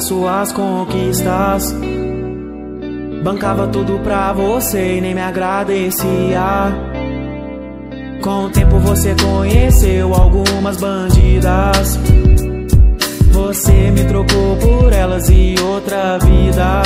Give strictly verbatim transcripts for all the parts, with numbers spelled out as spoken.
suas conquistas. Bancava tudo pra você e nem me agradecia. Com o tempo você conheceu algumas bandidas. Você me trocou por elas e outra vida.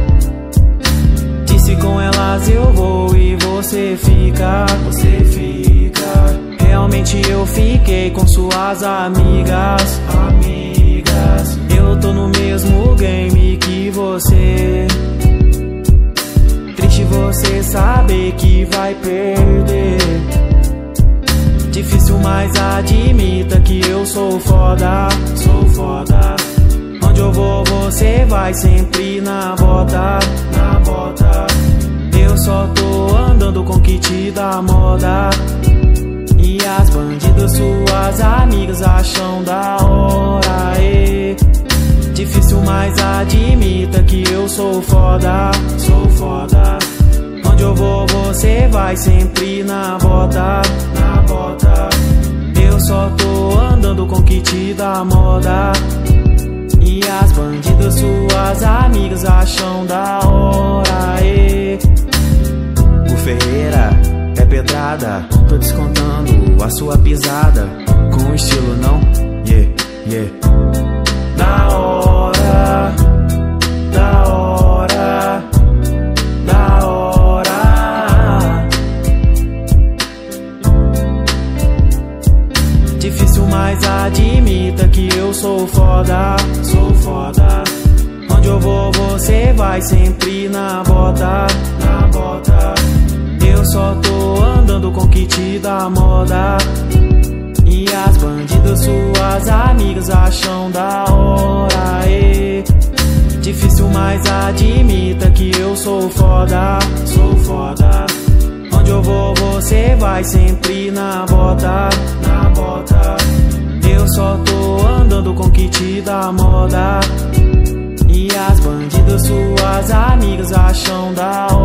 Disse com elas eu vou e você fica. Você fica. Realmente eu fiquei com suas amigas. Amigas. Eu tô no mesmo game que você. Triste você saber que vai perder. Difícil, mas admita que eu sou foda. Sou foda. Onde eu vou você vai sempre na bota. Na bota. Eu só tô andando com kit da moda. E as bandidas suas amigas acham da hora, e difícil, mas admita que eu sou foda. Sou foda. Onde eu vou você vai sempre na bota. Na bota. Eu só tô andando com kit da moda. E as bandidas suas amigas acham da hora, e o Ferreira é pedrada. Tô descontando a sua pisada. Com estilo não? Yeah, yeah. Da hora. Da hora. Da hora. Difícil, mas admita que eu sou foda. Sou foda. Onde eu vou você vai sempre na bota. Na bota. Eu só tô andando com kit da moda. E as bandidas suas amigas acham da hora, e difícil, mas admita que eu sou foda. Sou foda. Onde eu vou você vai sempre na bota. Na bota. Eu só tô andando com kit da moda. E as bandidas suas amigas acham da hora.